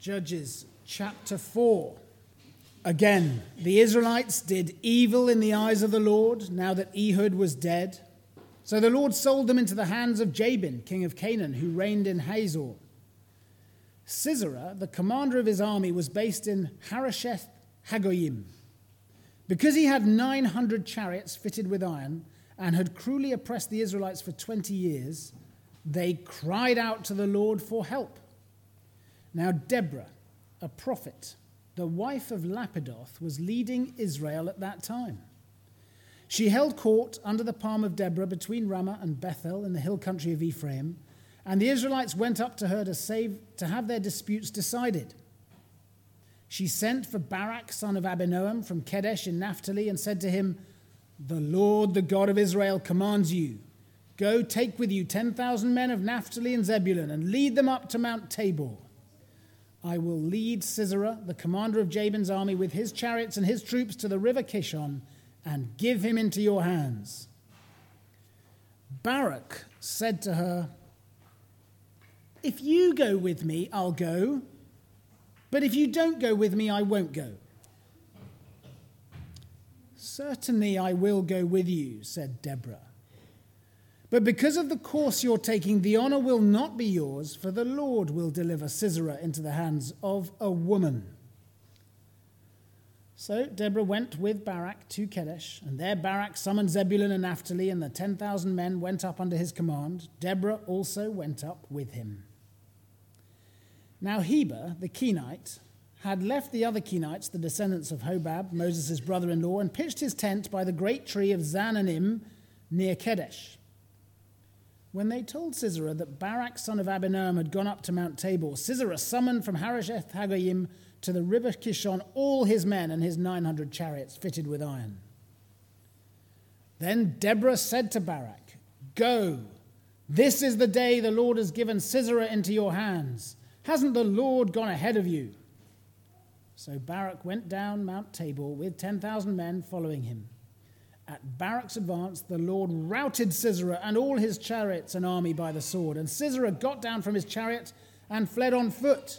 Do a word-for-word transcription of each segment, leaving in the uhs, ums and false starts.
Judges chapter four. Again, the Israelites did evil in the eyes of the Lord, now that Ehud was dead. So the Lord sold them into the hands of Jabin, king of Canaan, who reigned in Hazor. Sisera, the commander of his army, was based in Harosheth Hagoyim. Because he had nine hundred chariots fitted with iron and had cruelly oppressed the Israelites for twenty years, they cried out to the Lord for help. Now Deborah, a prophet, the wife of Lapidoth, was leading Israel at that time. She held court under the palm of Deborah between Ramah and Bethel in the hill country of Ephraim, and the Israelites went up to her to save, to have their disputes decided. She sent for Barak, son of Abinoam, from Kedesh in Naphtali, and said to him, "The Lord, the God of Israel, commands you, go take with you ten thousand men of Naphtali and Zebulun, and lead them up to Mount Tabor. I will lead Sisera, the commander of Jabin's army, with his chariots and his troops to the river Kishon, and give him into your hands." Barak said to her, "If you go with me, I'll go. But if you don't go with me, I won't go." "Certainly I will go with you," said Deborah. "But because of the course you're taking, the honor will not be yours, for the Lord will deliver Sisera into the hands of a woman." So Deborah went with Barak to Kedesh, and there Barak summoned Zebulun and Naphtali, and the ten thousand men went up under his command. Deborah also went up with him. Now Heber, the Kenite, had left the other Kenites, the descendants of Hobab, Moses' brother-in-law, and pitched his tent by the great tree of Zananim near Kedesh. When they told Sisera that Barak, son of Abinoam, had gone up to Mount Tabor, Sisera summoned from Harosheth Hagoyim to the river Kishon all his men and his nine hundred chariots fitted with iron. Then Deborah said to Barak, "Go, this is the day the Lord has given Sisera into your hands. Hasn't the Lord gone ahead of you?" So Barak went down Mount Tabor with ten thousand men following him. At Barak's advance, the Lord routed Sisera and all his chariots and army by the sword, and Sisera got down from his chariot and fled on foot.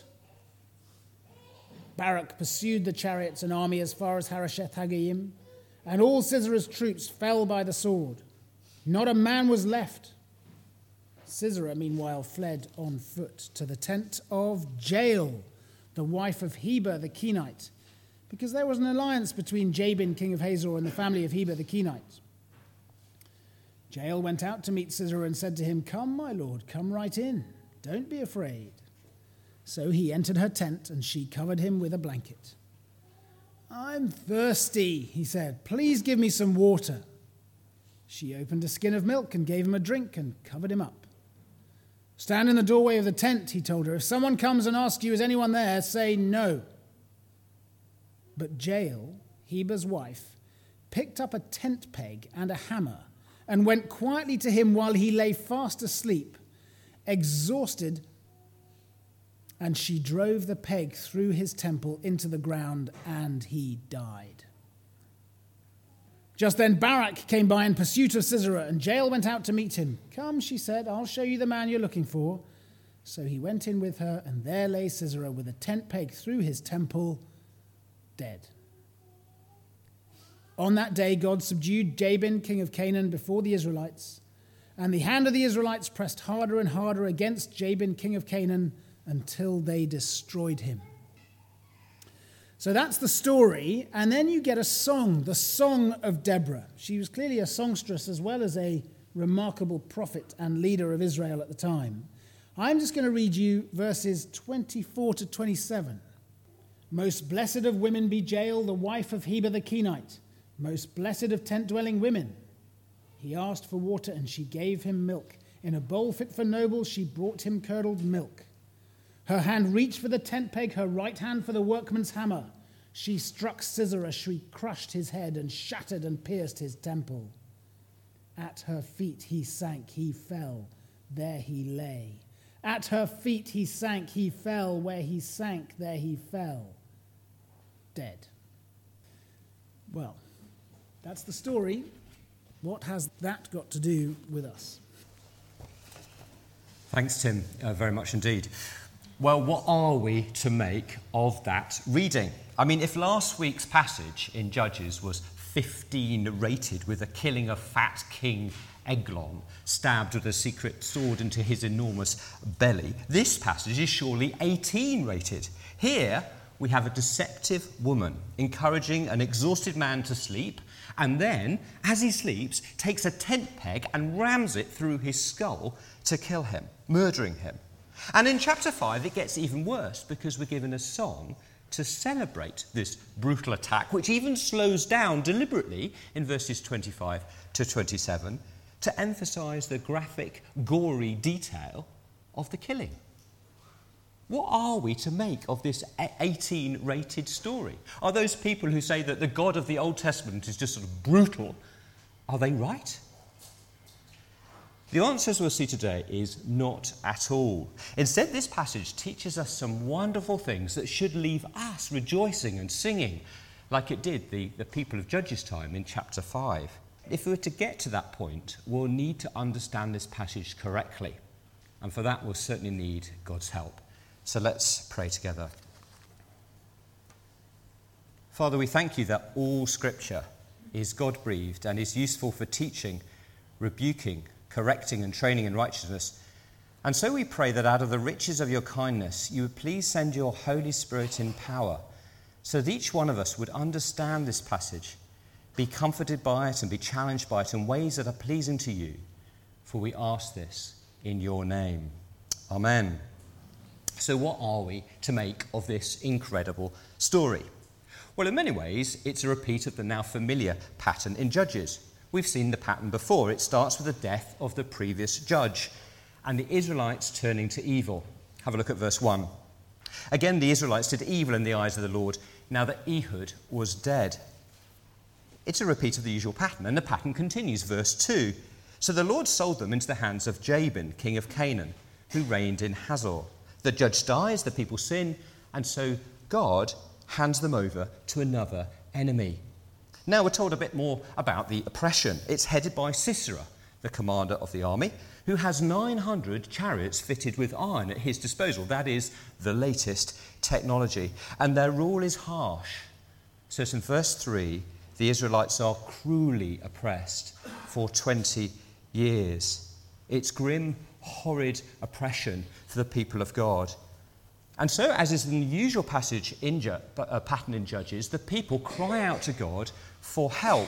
Barak pursued the chariots and army as far as Harosheth Hagoyim, and all Sisera's troops fell by the sword. Not a man was left. Sisera, meanwhile, fled on foot to the tent of Jael, the wife of Heber the Kenite, because there was an alliance between Jabin, king of Hazor, and the family of Heber the Kenite. Jael went out to meet Sisera and said to him, "Come, my lord, come right in. Don't be afraid." So he entered her tent, and she covered him with a blanket. "I'm thirsty," he said. "Please give me some water." She opened a skin of milk and gave him a drink and covered him up. "Stand in the doorway of the tent," he told her. "If someone comes and asks you, 'Is anyone there?' say no." But Jael, Heber's wife, picked up a tent peg and a hammer and went quietly to him while he lay fast asleep, exhausted, and she drove the peg through his temple into the ground, and he died. Just then Barak came by in pursuit of Sisera, and Jael went out to meet him. "Come," she said, "I'll show you the man you're looking for." So he went in with her, and there lay Sisera with a tent peg through his temple, dead. On that day God subdued Jabin, king of Canaan, before the Israelites, and the hand of the Israelites pressed harder and harder against Jabin, king of Canaan, until they destroyed him. So that's the story, and then you get a song, the Song of Deborah. She was clearly a songstress as well as a remarkable prophet and leader of Israel at the time. I'm just going to read you verses twenty-four to twenty-seven. "Most blessed of women be Jael, the wife of Heber the Kenite, most blessed of tent-dwelling women. He asked for water, and she gave him milk. In a bowl fit for nobles, she brought him curdled milk. Her hand reached for the tent peg, her right hand for the workman's hammer. She struck Sisera, she crushed his head and shattered and pierced his temple. At her feet he sank, he fell, there he lay. At her feet he sank, he fell, where he sank, there he fell, dead." Well, that's the story. What has that got to do with us? Thanks, Tim, uh, very much indeed. Well, what are we to make of that reading? I mean, if last week's passage in Judges was fifteen rated with the killing of fat King Eglon, stabbed with a secret sword into his enormous belly, this passage is surely eighteen rated. Here we have a deceptive woman encouraging an exhausted man to sleep, and then, as he sleeps, takes a tent peg and rams it through his skull to kill him, murdering him. And in chapter five, it gets even worse because we're given a song to celebrate this brutal attack, which even slows down deliberately in verses twenty-five to twenty-seven to emphasise the graphic, gory detail of the killing. What are we to make of this eighteen-rated story? Are those people who say that the God of the Old Testament is just sort of brutal, are they right? The answer, as we'll see today, is not at all. Instead, this passage teaches us some wonderful things that should leave us rejoicing and singing, like it did the, the people of Judges' time in chapter five. If we were to get to that point, we'll need to understand this passage correctly. And for that, we'll certainly need God's help. So let's pray together. Father, we thank you that all Scripture is God-breathed and is useful for teaching, rebuking, correcting and training in righteousness. And so we pray that out of the riches of your kindness, you would please send your Holy Spirit in power, so that each one of us would understand this passage, be comforted by it and be challenged by it in ways that are pleasing to you. For we ask this in your name. Amen. So what are we to make of this incredible story? Well, in many ways, it's a repeat of the now familiar pattern in Judges. We've seen the pattern before. It starts with the death of the previous judge and the Israelites turning to evil. Have a look at verse one. Again, the Israelites did evil in the eyes of the Lord, now that Ehud was dead. It's a repeat of the usual pattern, and the pattern continues. Verse two. So the Lord sold them into the hands of Jabin, king of Canaan, who reigned in Hazor. The judge dies, the people sin, and so God hands them over to another enemy. Now we're told a bit more about the oppression. It's headed by Sisera, the commander of the army, who has nine hundred chariots fitted with iron at his disposal. That is the latest technology. And their rule is harsh. So it's in verse three, the Israelites are cruelly oppressed for twenty years. It's grim, horrid oppression for the people of God. And so, as is in the usual passage in Ju- uh, pattern in Judges, the people cry out to God for help.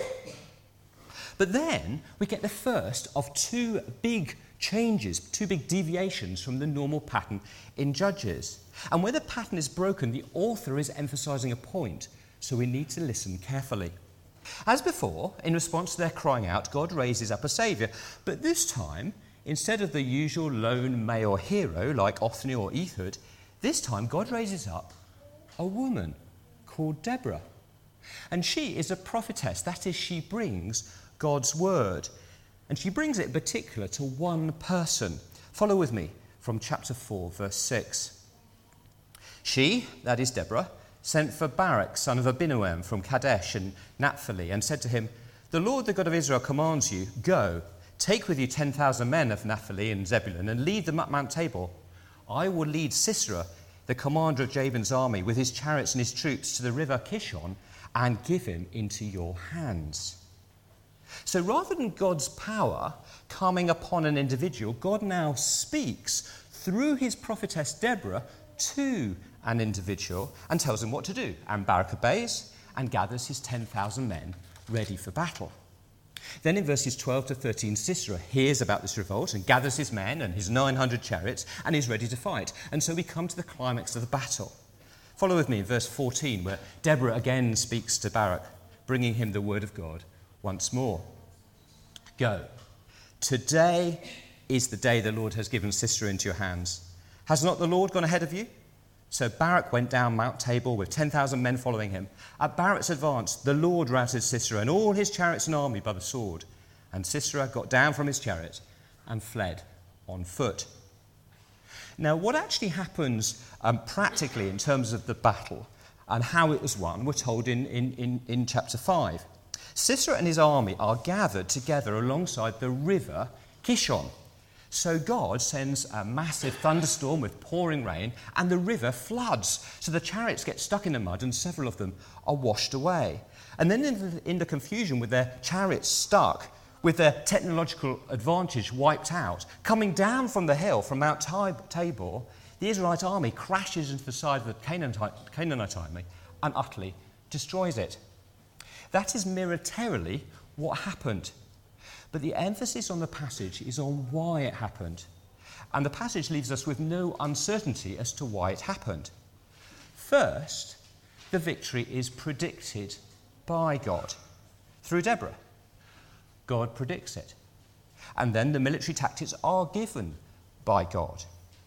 But then we get the first of two big changes, two big deviations from the normal pattern in Judges. And where the pattern is broken, the author is emphasising a point, so we need to listen carefully. As before, in response to their crying out, God raises up a saviour. But this time, instead of the usual lone male hero like Othni or Ehud, this time, God raises up a woman called Deborah. And she is a prophetess. That is, she brings God's word. And she brings it in particular to one person. Follow with me from chapter four, verse six. She, that is Deborah, sent for Barak, son of Abinoam, from Kadesh and Naphtali, and said to him, "The Lord, the God of Israel, commands you, go, take with you ten thousand men of Naphtali and Zebulun, and lead them up Mount Tabor. I will lead Sisera, the commander of Jabin's army, with his chariots and his troops to the river Kishon and give him into your hands." So rather than God's power coming upon an individual, God now speaks through his prophetess Deborah to an individual and tells him what to do. And Barak obeys and gathers his ten thousand men ready for battle. Then in verses twelve to thirteen, Sisera hears about this revolt and gathers his men and his nine hundred chariots and is ready to fight. And so we come to the climax of the battle. Follow with me in verse fourteen, where Deborah again speaks to Barak, bringing him the word of God once more. Go. Today is the day the Lord has given Sisera into your hands. Has not the Lord gone ahead of you? So Barak went down Mount Tabor with ten thousand men following him. At Barak's advance, the Lord routed Sisera and all his chariots and army by the sword. And Sisera got down from his chariot and fled on foot. Now, what actually happens um, practically in terms of the battle and how it was won, we're told in, in, in, in chapter five. Sisera and his army are gathered together alongside the river Kishon. So God sends a massive thunderstorm with pouring rain, and the river floods. So the chariots get stuck in the mud, and several of them are washed away. And then in the, in the confusion with their chariots stuck, with their technological advantage wiped out, coming down from the hill, from Mount Tabor, the Israelite army crashes into the side of the Canaanite, Canaanite army and utterly destroys it. That is militarily what happened. But the emphasis on the passage is on why it happened. And the passage leaves us with no uncertainty as to why it happened. First, the victory is predicted by God through Deborah. God predicts it. And then the military tactics are given by God.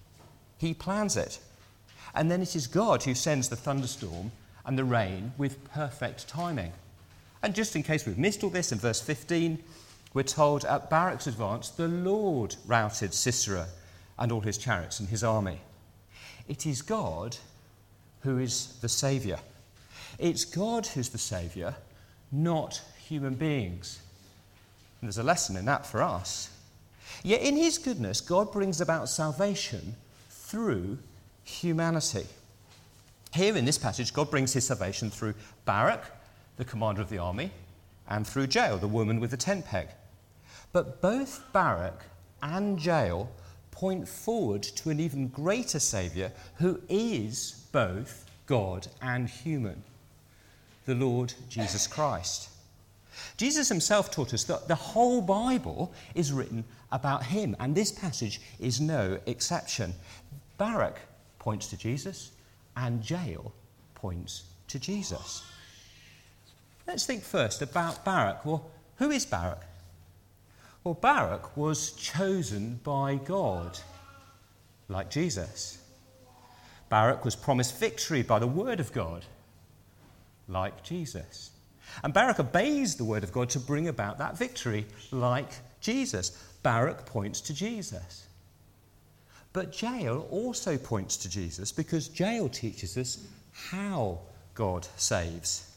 He plans it. And then it is God who sends the thunderstorm and the rain with perfect timing. And just in case we've missed all this, in verse fifteen, we're told at Barak's advance, the Lord routed Sisera and all his chariots and his army. It is God who is the saviour. It's God who's the saviour, not human beings. And there's a lesson in that for us. Yet in his goodness, God brings about salvation through humanity. Here in this passage, God brings his salvation through Barak, the commander of the army, and through Jael, the woman with the tent peg. But both Barak and Jael point forward to an even greater saviour who is both God and human, the Lord Jesus Christ. Jesus himself taught us that the whole Bible is written about him, and this passage is no exception. Barak points to Jesus, and Jael points to Jesus. Let's think first about Barak. Well, who is Barak? Well, Barak was chosen by God, like Jesus. Barak was promised victory by the word of God, like Jesus. And Barak obeys the word of God to bring about that victory, like Jesus. Barak points to Jesus. But Jael also points to Jesus because Jael teaches us how God saves.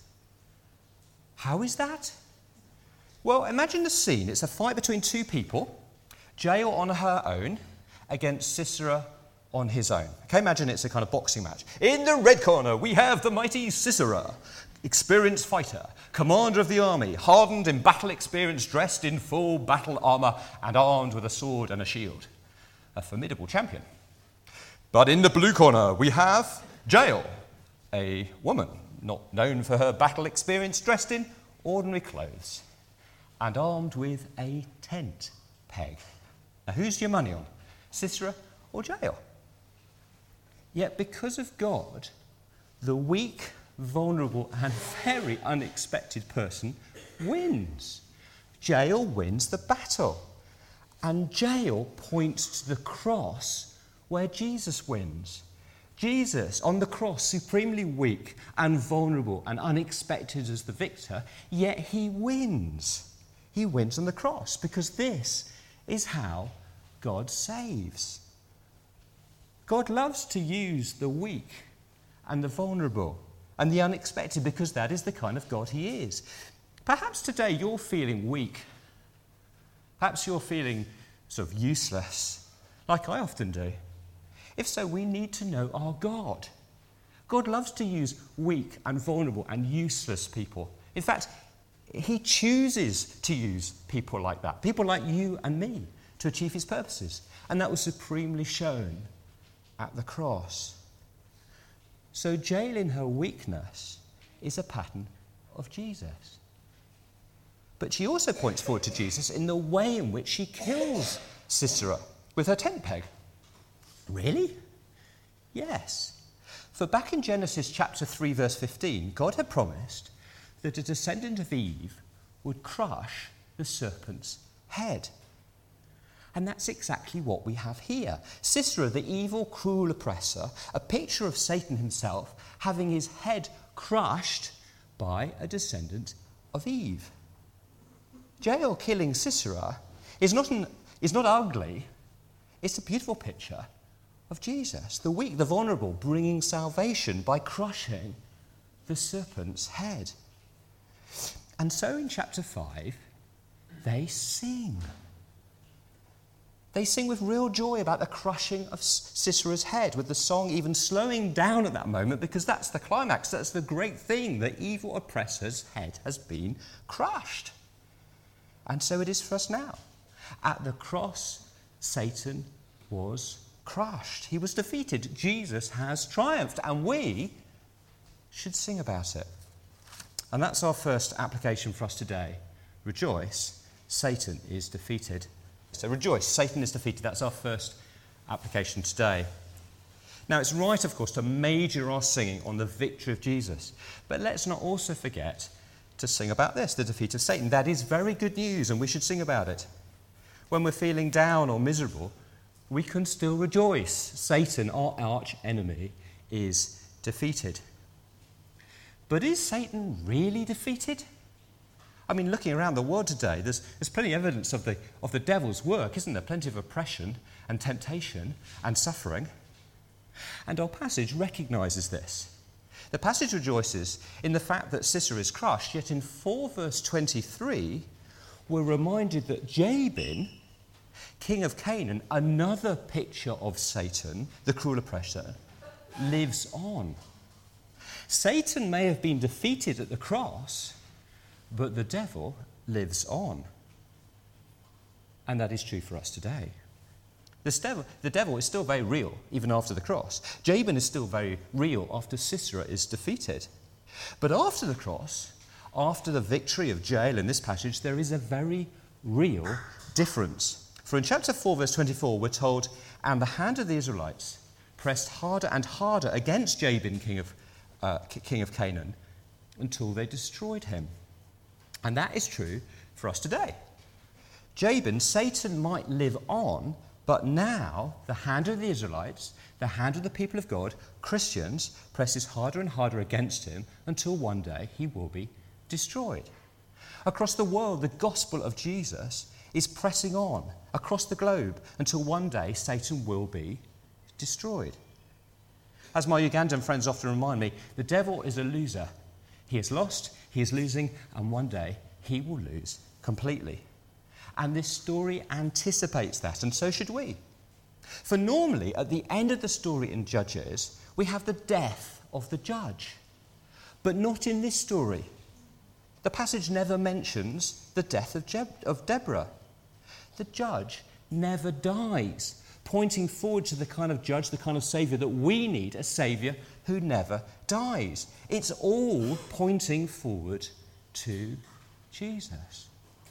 How is that? Well, imagine the scene. It's a fight between two people, Jael on her own against Sisera on his own. Okay, imagine it's a kind of boxing match. In the red corner, we have the mighty Sisera, experienced fighter, commander of the army, hardened in battle experience, dressed in full battle armour and armed with a sword and a shield. A formidable champion. But in the blue corner, we have Jael, a woman not known for her battle experience, dressed in ordinary clothes and armed with a tent peg. Now, who's your money on, Sisera or Jael? Yet because of God, the weak, vulnerable and very unexpected person wins. Jael wins the battle. And Jael points to the cross where Jesus wins. Jesus, on the cross, supremely weak and vulnerable and unexpected as the victor, yet he wins. He wins on the cross because this is how God saves. God loves to use the weak and the vulnerable and the unexpected because that is the kind of God he is. Perhaps today you're feeling weak. Perhaps you're feeling sort of useless, like I often do. If so, we need to know our God. God loves to use weak and vulnerable and useless people. In fact, he chooses to use people like that, people like you and me, to achieve his purposes. And that was supremely shown at the cross. So Jael in her weakness is a pattern of Jesus. But she also points forward to Jesus in the way in which she kills Sisera with her tent peg. Really? Yes. For back in Genesis chapter three, verse fifteen, God had promised that a descendant of Eve would crush the serpent's head. And that's exactly what we have here. Sisera, the evil, cruel oppressor, a picture of Satan himself, having his head crushed by a descendant of Eve. Jael killing Sisera is not, an, is not ugly. It's a beautiful picture of Jesus, the weak, the vulnerable, bringing salvation by crushing the serpent's head. And so in chapter five, they sing. They sing with real joy about the crushing of Sisera's head, with the song even slowing down at that moment, because that's the climax, that's the great thing. The evil oppressor's head has been crushed. And so it is for us now. At the cross, Satan was crushed. He was defeated. Jesus has triumphed, and we should sing about it. And that's our first application for us today. Rejoice, Satan is defeated. So rejoice, Satan is defeated. That's our first application today. Now, it's right, of course, to major our singing on the victory of Jesus. But let's not also forget to sing about this, the defeat of Satan. That is very good news, and we should sing about it. When we're feeling down or miserable, we can still rejoice. Satan, our arch enemy, is defeated. But is Satan really defeated? I mean, looking around the world today, there's, there's plenty of evidence of the, of the devil's work, isn't there? Plenty of oppression and temptation and suffering. And our passage recognises this. The passage rejoices in the fact that Sisera is crushed, yet in four verse twenty-three, we're reminded that Jabin, king of Canaan, another picture of Satan, the cruel oppressor, lives on. Satan may have been defeated at the cross, but the devil lives on. And that is true for us today. This devil, the devil is still very real, even after the cross. Jabin is still very real after Sisera is defeated. But after the cross, after the victory of Jael in this passage, there is a very real difference. For in chapter four, verse twenty-four, we're told, "And the hand of the Israelites pressed harder and harder against Jabin, king of, uh, king of Canaan, until they destroyed him." And that is true for us today. Jabin, Satan might live on, but now the hand of the Israelites, the hand of the people of God, Christians, presses harder and harder against him until one day he will be destroyed. Across the world, the gospel of Jesus is pressing on across the globe until one day Satan will be destroyed. As my Ugandan friends often remind me, the devil is a loser. He is lost, he is losing, and one day he will lose completely. And this story anticipates that, and so should we. For normally, at the end of the story in Judges, we have the death of the judge. But not in this story. The passage never mentions the death of, Je- of Deborah. The judge never dies, pointing forward to the kind of judge, the kind of saviour that we need, a saviour who never dies. It's all pointing forward to Jesus.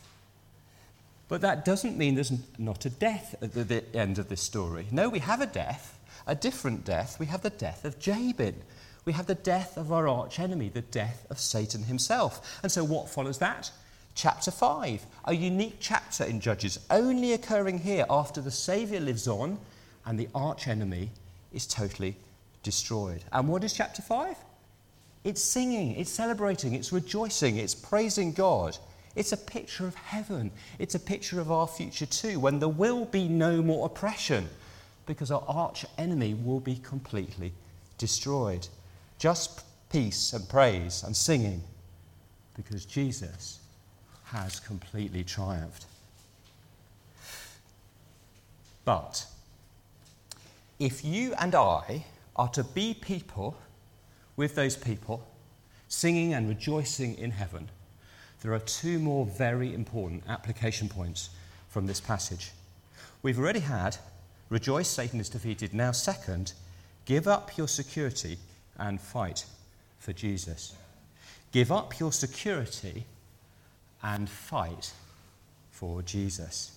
But that doesn't mean there's not a death at the, the end of this story. No, we have a death, a different death. We have the death of Jabin. We have the death of our arch enemy, the death of Satan himself. And so what follows that? Chapter five, a unique chapter in Judges, only occurring here after the Saviour lives on and the arch enemy is totally destroyed. And what is chapter five? It's singing, it's celebrating, it's rejoicing, it's praising God. It's a picture of heaven. It's a picture of our future too, when there will be no more oppression, because our arch enemy will be completely destroyed. Just peace and praise and singing, because Jesus has completely triumphed. But if you and I are to be people with those people, singing and rejoicing in heaven, there are two more very important application points from this passage. We've already had, rejoice, Satan is defeated. Now, second, give up your security and fight for Jesus. Give up your security and fight for Jesus.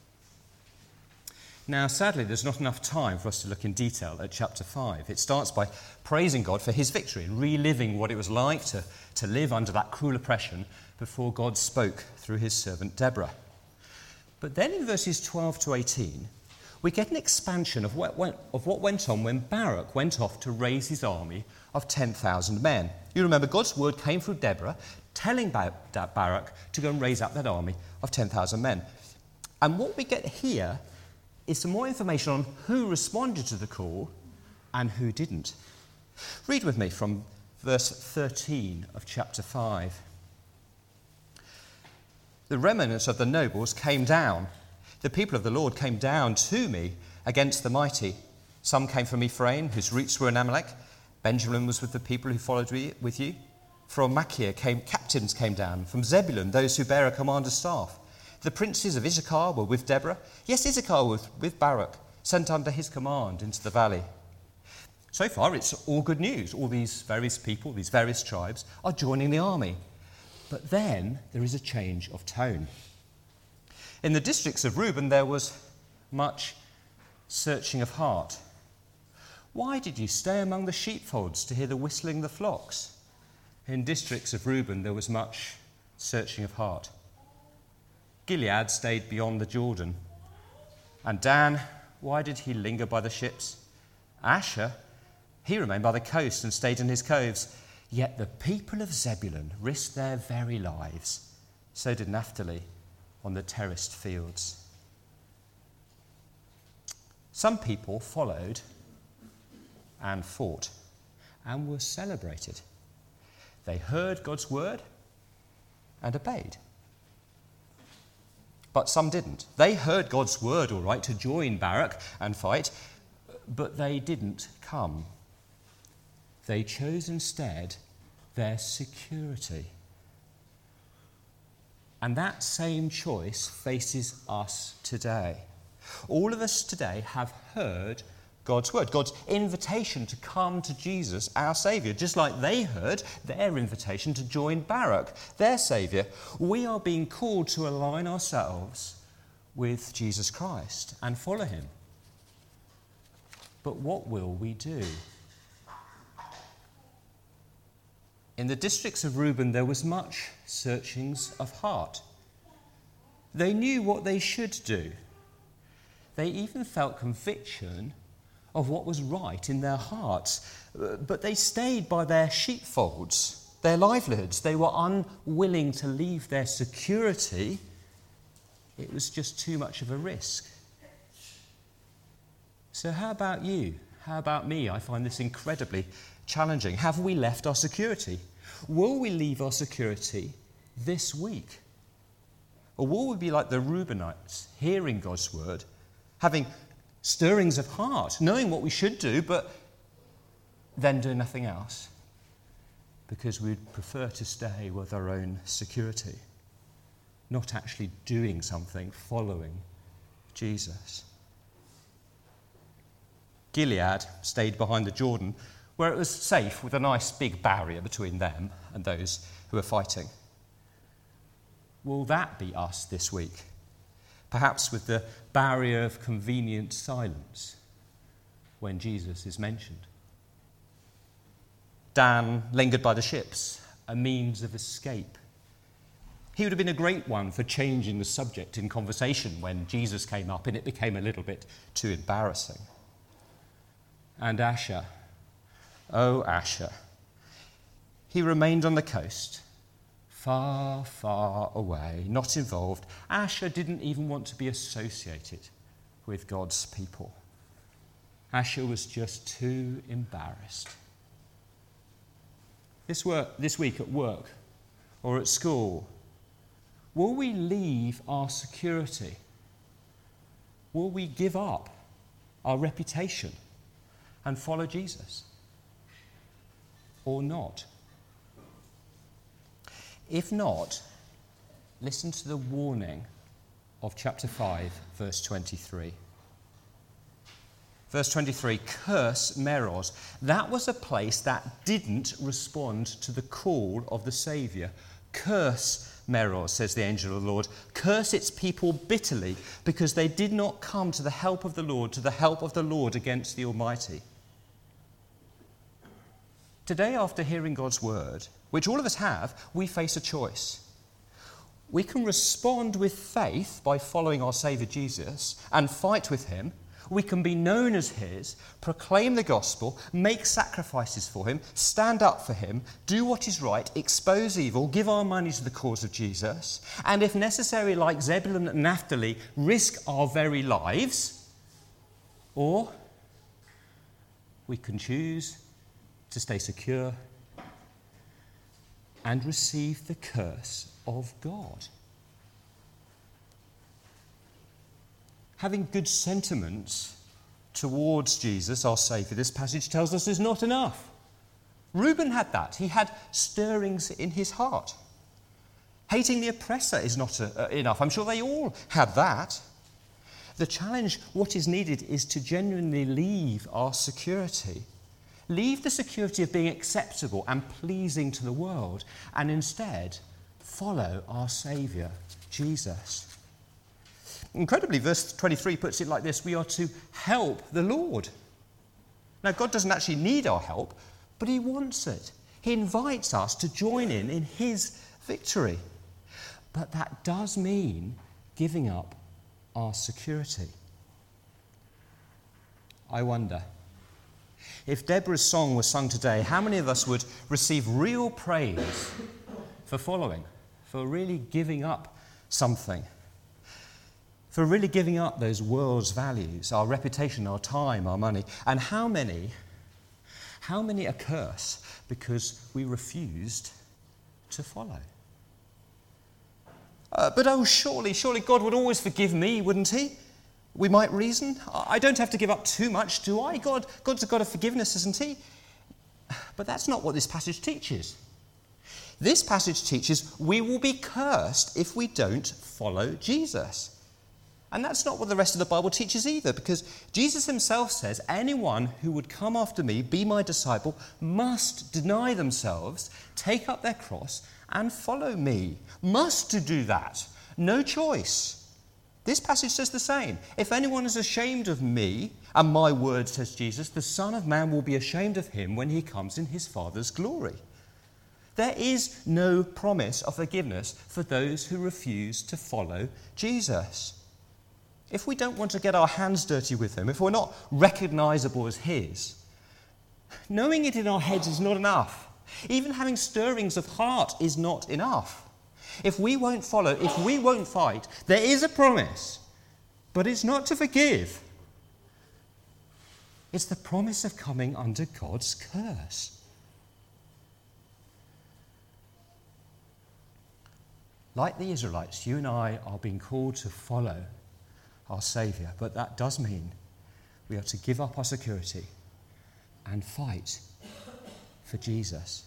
Now, sadly, there's not enough time for us to look in detail at chapter five. It starts by praising God for his victory and reliving what it was like to, to live under that cruel oppression before God spoke through his servant Deborah. But then in verses twelve to eighteen, we get an expansion of what went, of what went on when Barak went off to raise his army of ten thousand men. You remember God's word came through Deborah, telling Barak to go and raise up that army of ten thousand men. And what we get here is some more information on who responded to the call and who didn't. Read with me from verse thirteen of chapter five. The remnants of the nobles came down, The people of the Lord came down to me against the mighty. Some came from Ephraim, whose roots were in Amalek. Benjamin was with the people who followed me, with you. From Machir came captains came down. From Zebulun, those who bear a commander's staff. The princes of Issachar were with Deborah. Yes, Issachar was with Barak, sent under his command into the valley. So far, it's all good news. All these various people, these various tribes, are joining the army. But then there is a change of tone. In the districts of Reuben, there was much searching of heart. Why did you stay among the sheepfolds to hear the whistling of the flocks? In districts of Reuben, there was much searching of heart. Gilead stayed beyond the Jordan. And Dan, why did he linger by the ships? Asher, he remained by the coast and stayed in his coves. Yet the people of Zebulun risked their very lives. So did Naphtali on the terraced fields. Some people followed and fought and were celebrated. They heard God's word and obeyed. But some didn't. They heard God's word, all right, to join Barak and fight, but they didn't come. They chose instead their security. And that same choice faces us today. All of us today have heard God's word, God's invitation to come to Jesus, our Saviour, just like they heard their invitation to join Barak, their Saviour. We are being called to align ourselves with Jesus Christ and follow him. But what will we do? In the districts of Reuben, there was much searchings of heart. They knew what they should do. They even felt conviction of what was right in their hearts. But they stayed by their sheepfolds, their livelihoods. They were unwilling to leave their security. It was just too much of a risk. So how about you? How about me? I find this incredibly challenging. Have we left our security? Will we leave our security this week? Or will we be like the Reubenites, hearing God's word, having stirrings of heart, knowing what we should do, but then do nothing else because we'd prefer to stay with our own security, not actually doing something, following Jesus? Gilead stayed behind the Jordan, where it was safe with a nice big barrier between them and those who were fighting. Will that be us this week? Perhaps with the barrier of convenient silence when Jesus is mentioned. Dan lingered by the ships, a means of escape. He would have been a great one for changing the subject in conversation when Jesus came up and it became a little bit too embarrassing. And Asher, oh Asher, he remained on the coast, far, far away, not involved. Asher didn't even want to be associated with God's people. Asher was just too embarrassed. This work, this week at work or at school, will we leave our security? Will we give up our reputation and follow Jesus? Or not? If not, listen to the warning of chapter five, verse twenty-three. Verse twenty-three, curse Meroz. That was a place that didn't respond to the call of the Saviour. Curse Meroz, says the angel of the Lord. Curse its people bitterly because they did not come to the help of the Lord, to the help of the Lord against the Almighty. Today, after hearing God's word, which all of us have, we face a choice. We can respond with faith by following our Saviour Jesus and fight with him. We can be known as his, proclaim the gospel, make sacrifices for him, stand up for him, do what is right, expose evil, give our money to the cause of Jesus, and if necessary, like Zebulun and Naphtali, risk our very lives. Or we can choose to stay secure and receive the curse of God. having good sentiments towards Jesus, our Saviour, this passage tells us is not enough. Reuben had that. He had stirrings in his heart. Hating the oppressor is not uh, enough. I'm sure they all had that. The challenge, what is needed, is to genuinely leave our security. Leave the security of being acceptable and pleasing to the world, and instead follow our Saviour, Jesus. Incredibly, verse twenty-three puts it like this: we are to help the Lord. Now, God doesn't actually need our help, but he wants it. He invites us to join in in his victory. But that does mean giving up our security. I wonder, if Deborah's song was sung today, how many of us would receive real praise for following, for really giving up something, for really giving up those world's values, our reputation, our time, our money? And how many, how many a curse because we refused to follow? Uh, but oh, surely, surely God would always forgive me, wouldn't he? We might reason. I don't have to give up too much, do I? God, God's a God of forgiveness, isn't he? But that's not what this passage teaches. This passage teaches we will be cursed if we don't follow Jesus. And that's not what the rest of the Bible teaches either, because Jesus himself says, anyone who would come after me, be my disciple, must deny themselves, take up their cross, and follow me. Must to do that. No choice. This passage says the same. If anyone is ashamed of me and my word, says Jesus, the Son of Man will be ashamed of him when he comes in his Father's glory. There is no promise of forgiveness for those who refuse to follow Jesus. If we don't want to get our hands dirty with him, if we're not recognizable as his, knowing it in our heads is not enough. Even having stirrings of heart is not enough. If we won't follow, if we won't fight, there is a promise, but it's not to forgive. It's the promise of coming under God's curse. Like the Israelites, you and I are being called to follow our Saviour, but that does mean we are to give up our security and fight for Jesus.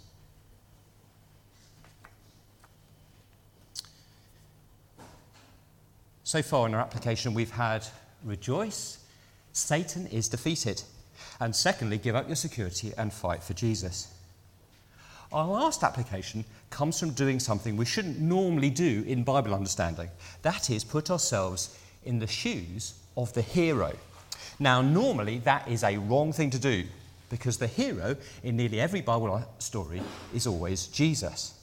So far in our application, we've had rejoice, Satan is defeated, and secondly, give up your security and fight for Jesus. Our last application comes from doing something we shouldn't normally do in Bible understanding. That is, put ourselves in the shoes of the hero. Now, normally that is a wrong thing to do, because the hero in nearly every Bible story is always Jesus.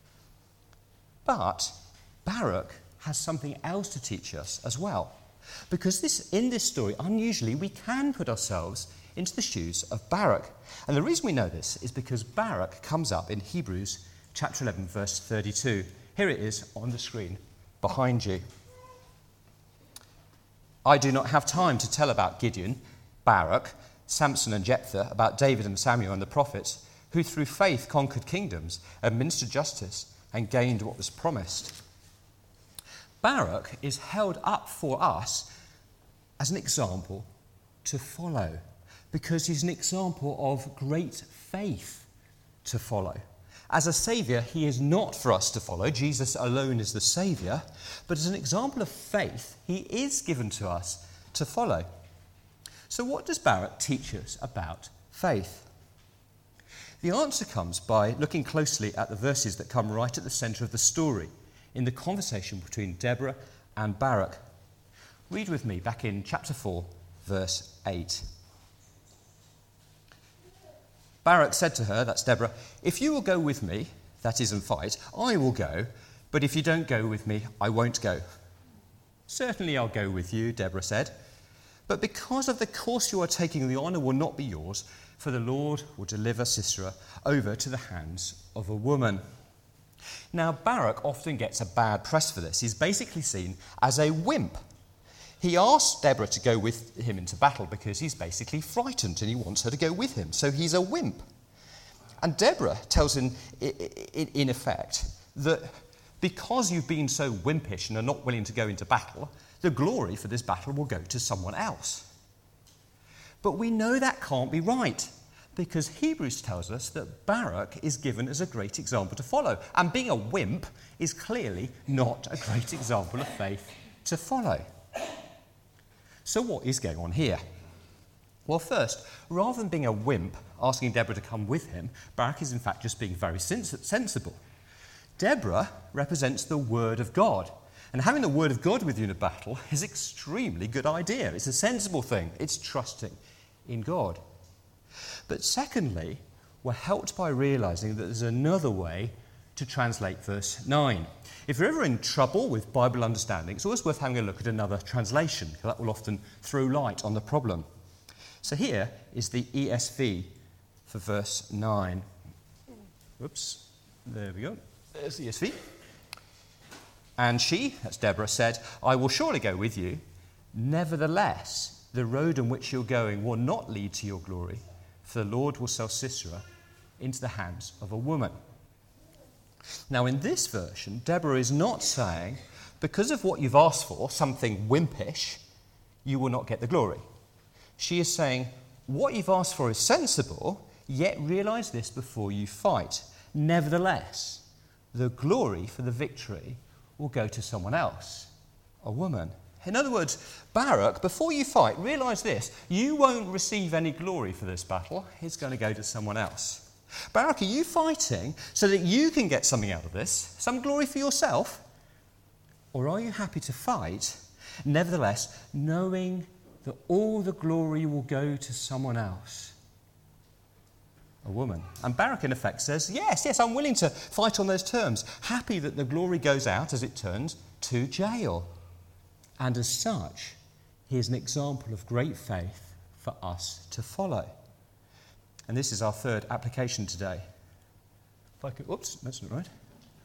But Baruch has something else to teach us as well, because this, in this story, unusually, we can put ourselves into the shoes of Baruch. And the reason we know this is because Baruch comes up in Hebrews chapter eleven, verse thirty-two. Here it is on the screen behind you. I do not have time to tell about Gideon, Baruch, Samson and Jephthah, about David and Samuel and the prophets, who through faith conquered kingdoms, administered justice, and gained what was promised. Baruch is held up for us as an example to follow, because he's an example of great faith to follow. As a saviour, he is not for us to follow. Jesus alone is the saviour. But as an example of faith, he is given to us to follow. So what does Baruch teach us about faith? The answer comes by looking closely at the verses that come right at the centre of the story, in the conversation between Deborah and Baruch. Read with me back in chapter four, verse eight. Baruch said to her, that's Deborah, if you will go with me, that is, and fight, I will go, but if you don't go with me, I won't go. Certainly I'll go with you, Deborah said, but because of the course you are taking, the honour will not be yours, for the Lord will deliver Sisera over to the hands of a woman. Now, Baruch often gets a bad press for this. He's basically seen as a wimp. He asks Deborah to go with him into battle because he's basically frightened and he wants her to go with him. So he's a wimp. And Deborah tells him, in effect, that because you've been so wimpish and are not willing to go into battle, the glory for this battle will go to someone else. But we know that can't be right, because Hebrews tells us that Barak is given as a great example to follow, and being a wimp is clearly not a great example of faith to follow. So what is going on here? Well, first, rather than being a wimp asking Deborah to come with him, Barak is in fact just being very sens- sensible. Deborah represents the word of God, and having the word of God with you in a battle is an extremely good idea. It's a sensible thing. It's trusting in God. But secondly, we're helped by realising that there's another way to translate verse nine. If you're ever in trouble with Bible understanding, it's always worth having a look at another translation, because that will often throw light on the problem. So here is the E S V for verse nine. Whoops, there we go. There's the E S V. And she, that's Deborah, said, I will surely go with you. Nevertheless, the road on which you're going will not lead to your glory, for the Lord will sell Sisera into the hands of a woman. Now, in this version, Deborah is not saying, because of what you've asked for, something wimpish, you will not get the glory. She is saying, what you've asked for is sensible, yet realise this before you fight. Nevertheless, the glory for the victory will go to someone else, a woman. In other words, Barak, before you fight, realise this, you won't receive any glory for this battle, it's going to go to someone else. Barak, are you fighting so that you can get something out of this, some glory for yourself? Or are you happy to fight, nevertheless, knowing that all the glory will go to someone else, a woman? And Barak, in effect, says, yes, yes, I'm willing to fight on those terms, happy that the glory goes out, as it turns, to Jael. And as such, he is an example of great faith for us to follow. And this is our third application today. If I could, whoops, that's not right.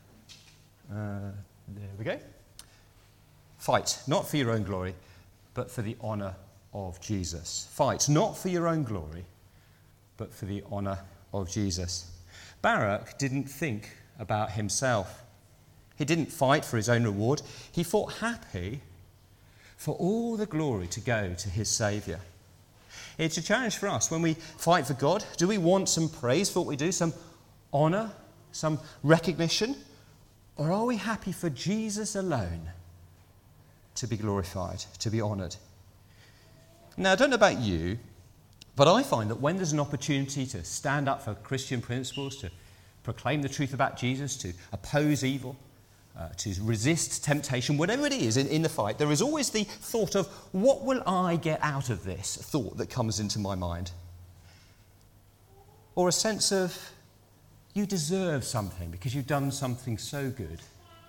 Uh, there we go. Fight, not for your own glory, but for the honour of Jesus. Fight, not for your own glory, but for the honour of Jesus. Barak didn't think about himself. He didn't fight for his own reward. He fought happy for all the glory to go to his Saviour. It's a challenge for us. When we fight for God, do we want some praise for what we do, some honour, some recognition? Or are we happy for Jesus alone to be glorified, to be honoured? Now, I don't know about you, but I find that when there's an opportunity to stand up for Christian principles, to proclaim the truth about Jesus, to oppose evil, Uh, to resist temptation, whatever it is in, in the fight, there is always the thought of, what will I get out of this thought that comes into my mind? Or a sense of, you deserve something because you've done something so good.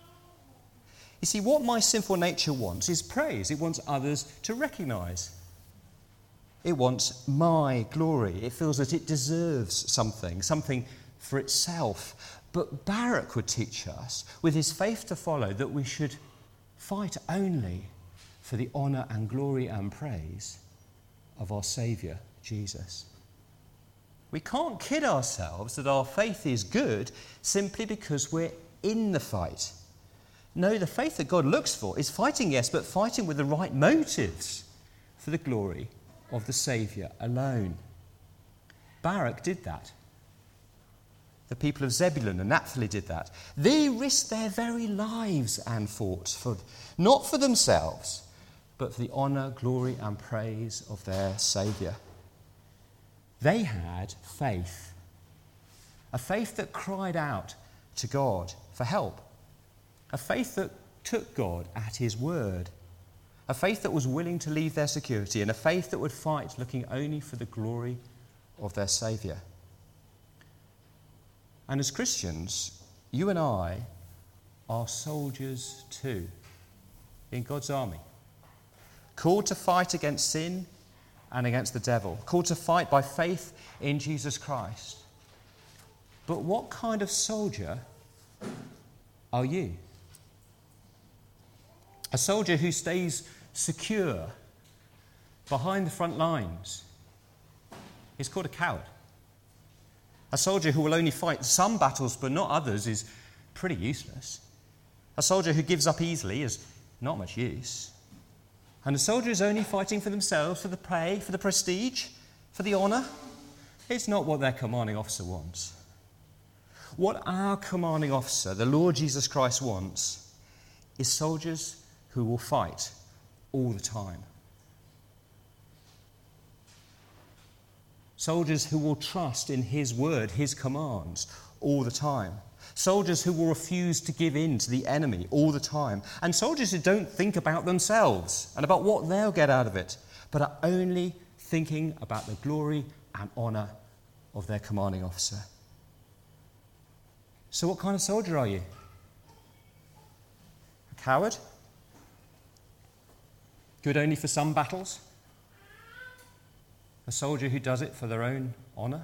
You see, what my sinful nature wants is praise. It wants others to recognise. It wants my glory. It feels that it deserves something, something for itself. But Barak would teach us, with his faith to follow, that we should fight only for the honour and glory and praise of our Saviour, Jesus. We can't kid ourselves that our faith is good simply because we're in the fight. No, the faith that God looks for is fighting, yes, but fighting with the right motives for the glory of the Saviour alone. Barak did that. The people of Zebulun and Naphtali did that. They risked their very lives and fought, for, not for themselves, but for the honour, glory and praise of their Saviour. They had faith, a faith that cried out to God for help, a faith that took God at his word, a faith that was willing to leave their security, and a faith that would fight looking only for the glory of their Saviour. And as Christians, you and I are soldiers too, in God's army. Called to fight against sin and against the devil. Called to fight by faith in Jesus Christ. But what kind of soldier are you? A soldier who stays secure behind the front lines is called a coward. A soldier who will only fight some battles but not others is pretty useless. A soldier who gives up easily is not much use. And a soldier is only fighting for themselves, for the pay, for the prestige, for the honour. It's not what their commanding officer wants. What our commanding officer, the Lord Jesus Christ, wants is soldiers who will fight all the time. Soldiers who will trust in his word, his commands, all the time. Soldiers who will refuse to give in to the enemy all the time. And soldiers who don't think about themselves and about what they'll get out of it, but are only thinking about the glory and honour of their commanding officer. So what kind of soldier are you? A coward? Good only for some battles? A soldier who does it for their own honour?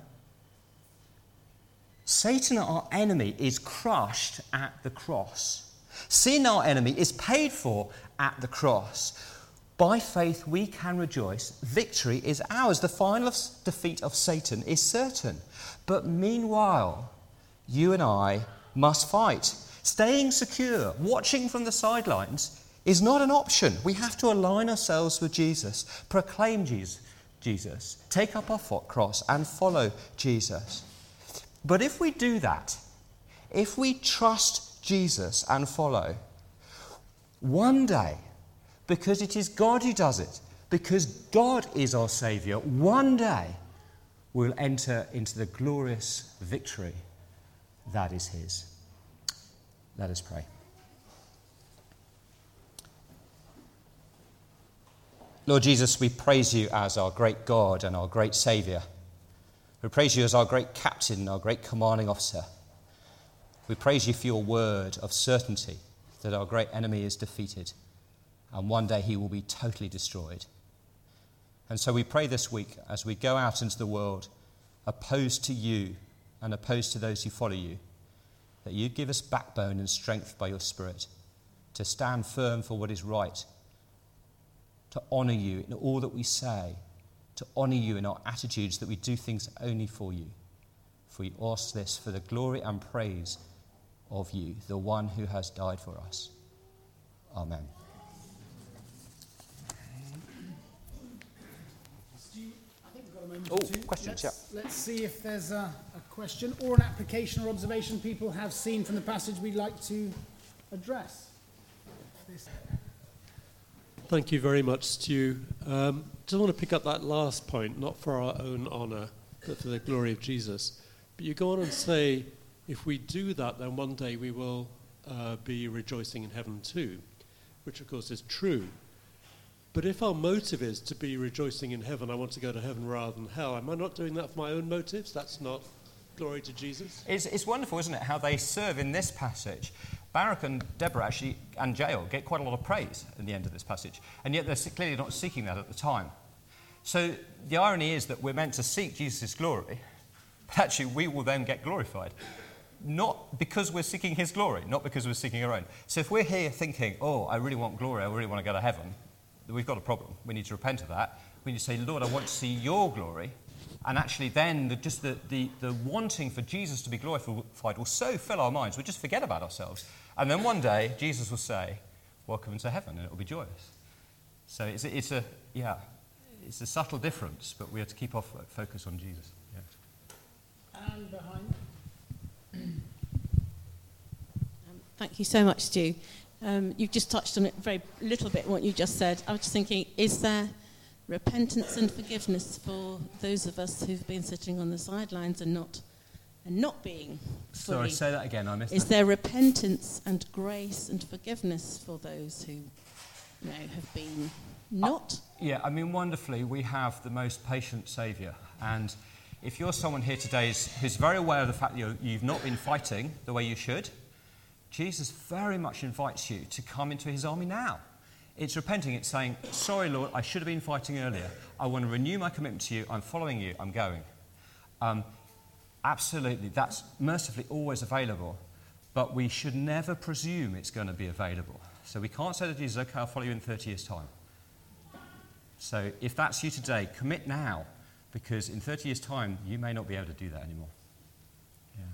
Satan, our enemy, is crushed at the cross. Sin, our enemy, is paid for at the cross. By faith, we can rejoice. Victory is ours. The final defeat of Satan is certain. But meanwhile, you and I must fight. Staying secure, watching from the sidelines, is not an option. We have to align ourselves with Jesus, proclaim Jesus, Jesus, take up our cross and follow Jesus. But if we do that, if we trust Jesus and follow, one day, because it is God who does it, because God is our Saviour, one day we'll enter into the glorious victory that is his. Let us pray. Lord Jesus, we praise you as our great God and our great Saviour. We praise you as our great captain, our great commanding officer. We praise you for your word of certainty that our great enemy is defeated and one day he will be totally destroyed. And so we pray this week as we go out into the world opposed to you and opposed to those who follow you, that you give us backbone and strength by your Spirit to stand firm for what is right, to honour you in all that we say, to honour you in our attitudes, that we do things only for you. For we ask this for the glory and praise of you, the one who has died for us. Amen. Oh, questions, let's, yeah. Let's see if there's a, a question or an application or observation people have seen from the passage we'd like to address. This. Thank you very much, Stu. Um, just want to pick up that last point, not for our own honour, but for the glory of Jesus. But you go on and say, if we do that, then one day we will uh, be rejoicing in heaven too, which of course is true. But if our motive is to be rejoicing in heaven, I want to go to heaven rather than hell, am I not doing that for my own motives? That's not glory to Jesus? It's, it's wonderful, isn't it, how they serve in this passage. Barak and Deborah actually, and Jael, get quite a lot of praise at the end of this passage, and yet they're clearly not seeking that at the time. So the irony is that we're meant to seek Jesus' glory, but actually we will then get glorified. Not because we're seeking his glory, not because we're seeking our own. So if we're here thinking, oh, I really want glory, I really want to go to heaven, we've got a problem. We need to repent of that. We need to say, Lord, I want to see your glory. And actually then the, just the, the, the wanting for Jesus to be glorified will so fill our minds, we just forget about ourselves. And then one day, Jesus will say, welcome into heaven, and it will be joyous. So it's a, it's a yeah, it's a subtle difference, but we have to keep our focus on Jesus. Yeah. And behind. Um, thank you so much, Stu. Um, you've just touched on it very little bit, what you just said. I was just thinking, is there repentance and forgiveness for those of us who've been sitting on the sidelines and not and not being fully... Sorry, say that again, I missed Is that. there repentance and grace and forgiveness for those who, you know, have been not? Uh, yeah, I mean, wonderfully, we have the most patient Saviour. And if you're someone here today who's very aware of the fact that you're, you've not been fighting the way you should, Jesus very much invites you to come into his army now. It's repenting, it's saying, sorry, Lord, I should have been fighting earlier. I want to renew my commitment to you. I'm following you. I'm going. Um, absolutely, that's mercifully always available. But we should never presume it's going to be available. So we can't say to Jesus, okay, I'll follow you in thirty years' time. So if that's you today, commit now. Because in thirty years' time, you may not be able to do that anymore. Yeah.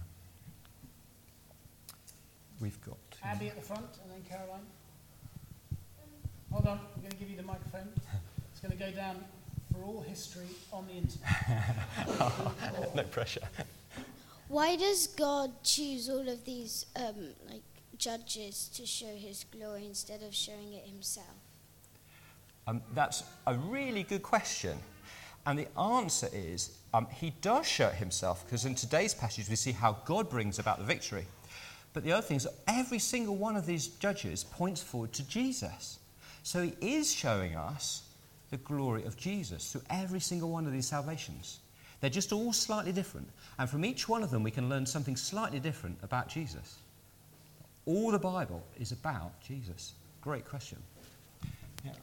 We've got... Abby at the front, and then Caroline. Hold on, I'm going to give you the microphone. It's going to go down for all history on the internet. No pressure. Why does God choose all of these um, like judges to show his glory instead of showing it himself? Um, that's a really good question. And the answer is, um, he does show it himself, because in today's passage we see how God brings about the victory. But the other thing is that every single one of these judges points forward to Jesus. So he is showing us the glory of Jesus through every single one of these salvations. They're just all slightly different. And from each one of them we can learn something slightly different about Jesus. All the Bible is about Jesus. Great question. Yeah.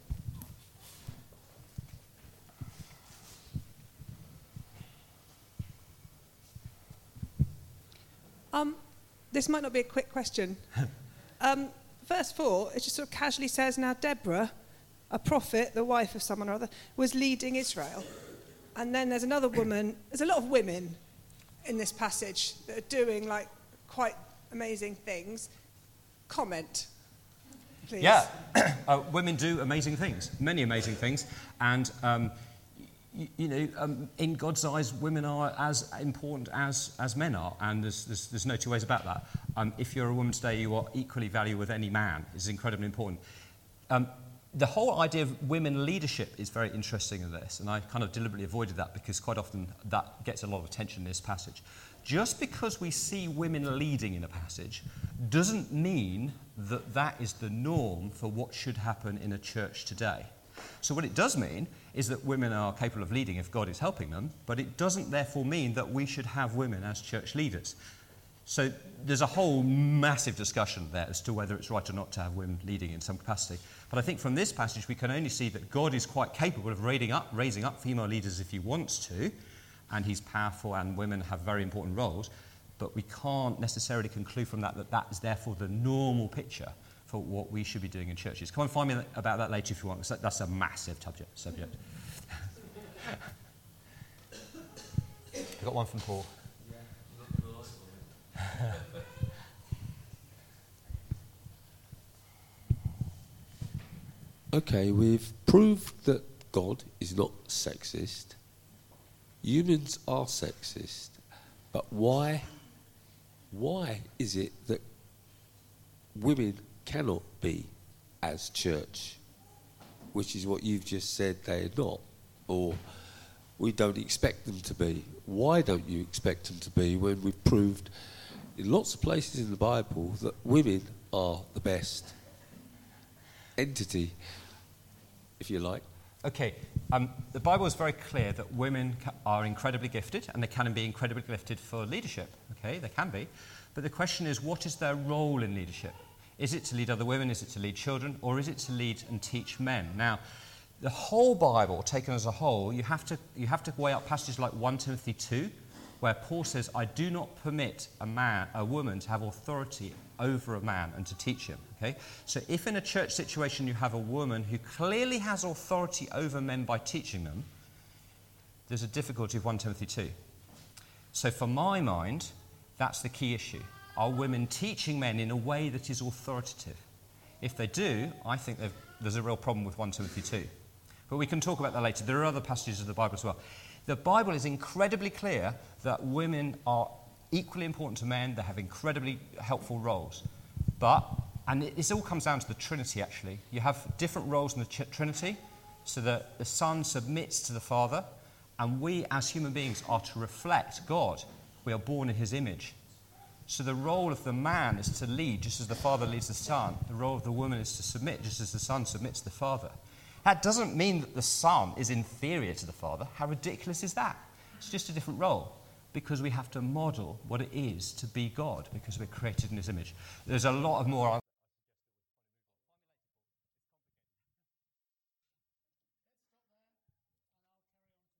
Um, this might not be a quick question. um, verse four, it just sort of casually says, now Deborah, a prophet, the wife of someone or other, was leading Israel. And then there's another woman, there's a lot of women in this passage that are doing like quite amazing things. Comment, please. Yeah, uh, women do amazing things, many amazing things. And, um, y- you know, um, in God's eyes, women are as important as, as men are. And there's, there's, there's no two ways about that. Um, if you're a woman today, you are equally valued with any man. It's incredibly important. Um, The whole idea of women leadership is very interesting in this, and I kind of deliberately avoided that because quite often that gets a lot of attention in this passage. Just because we see women leading in a passage doesn't mean that that is the norm for what should happen in a church today. So what it does mean is that women are capable of leading if God is helping them, but it doesn't therefore mean that we should have women as church leaders. So there's a whole massive discussion there as to whether it's right or not to have women leading in some capacity. But I think from this passage we can only see that God is quite capable of raising up, raising up female leaders if he wants to, and he's powerful and women have very important roles, but we can't necessarily conclude from that that that is therefore the normal picture for what we should be doing in churches. Come and find me about that later if you want, because that's a massive subject. subject. I've got one from Paul. Okay, we've proved that God is not sexist. Humans are sexist. But why, why is it that women cannot be as church? Which is what you've just said they're not. Or we don't expect them to be. Why don't you expect them to be when we've proved in lots of places in the Bible that women are the best entity, if you like? Okay, um, the Bible is very clear that women ca- are incredibly gifted, and they can be incredibly gifted for leadership. Okay, they can be. But the question is, what is their role in leadership? Is it to lead other women? Is it to lead children? Or is it to lead and teach men? Now, the whole Bible, taken as a whole, you have to you have to weigh up passages like First Timothy two, where Paul says, I do not permit a man, a woman to have authority over a man and to teach him. Okay? So if in a church situation you have a woman who clearly has authority over men by teaching them, there's a difficulty with First Timothy two. So for my mind, that's the key issue. Are women teaching men in a way that is authoritative? If they do, I think there's a real problem with First Timothy two. But we can talk about that later. There are other passages of the Bible as well. The Bible is incredibly clear that women are equally important to men. They have incredibly helpful roles. But, and it, this all comes down to the Trinity, actually. You have different roles in the ch- Trinity, so that the Son submits to the Father, and we as human beings are to reflect God. We are born in his image. So the role of the man is to lead, just as the Father leads the Son. The role of the woman is to submit, just as the Son submits to the Father. That doesn't mean that the Son is inferior to the Father. How ridiculous is that? It's just a different role, because we have to model what it is to be God, because we're created in his image. There's a lot of more